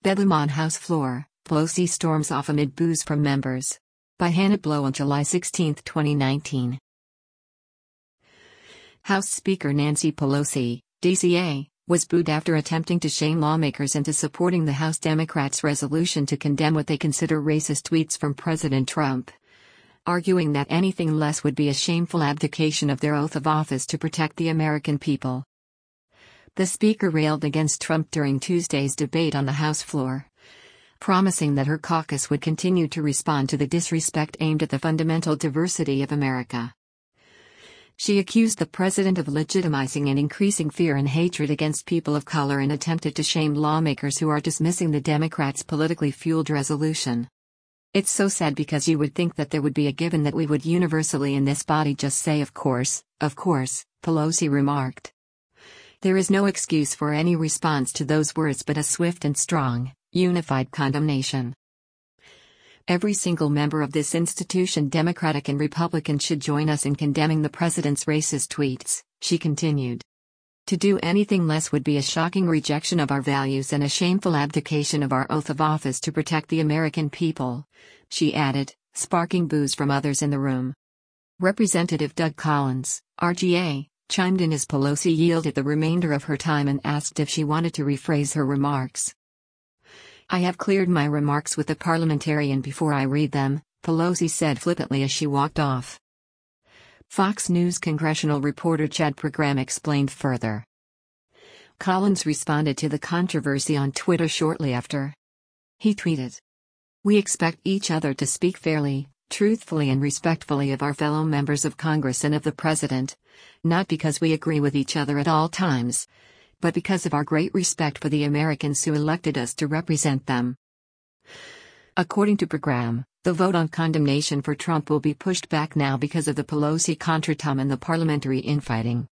Bedlam on House Floor, Pelosi storms off amid boos from members. By Hannah Blow on July 16, 2019. House Speaker Nancy Pelosi, DCA, was booed after attempting to shame lawmakers into supporting the House Democrats' resolution to condemn what they consider racist tweets from President Trump, arguing that anything less would be a shameful abdication of their oath of office to protect the American people. The Speaker railed against Trump during Tuesday's debate on the House floor, promising that her caucus would continue to respond to the disrespect aimed at the fundamental diversity of America. She accused the president of legitimizing and increasing fear and hatred against people of color and attempted to shame lawmakers who are dismissing the Democrats' politically fueled resolution. "It's so sad because you would think that there would be a given that we would universally in this body just say of course," Pelosi remarked. "There is no excuse for any response to those words but a swift and strong, unified condemnation. Every single member of this institution, Democratic and Republican, should join us in condemning the president's racist tweets," she continued. "To do anything less would be a shocking rejection of our values and a shameful abdication of our oath of office to protect the American people," she added, sparking boos from others in the room. Representative Doug Collins, RGA, chimed in as Pelosi yielded the remainder of her time and asked if she wanted to rephrase her remarks. "I have cleared my remarks with the parliamentarian before I read them," Pelosi said flippantly as she walked off. Fox News congressional reporter Chad Program explained further. Collins responded to the controversy on Twitter shortly after. He tweeted, "We expect each other to speak fairly, truthfully and respectfully of our fellow members of Congress and of the President, not because we agree with each other at all times, but because of our great respect for the Americans who elected us to represent them." According to Program, the vote on condemnation for Trump will be pushed back now because of the Pelosi contretemps and the parliamentary infighting.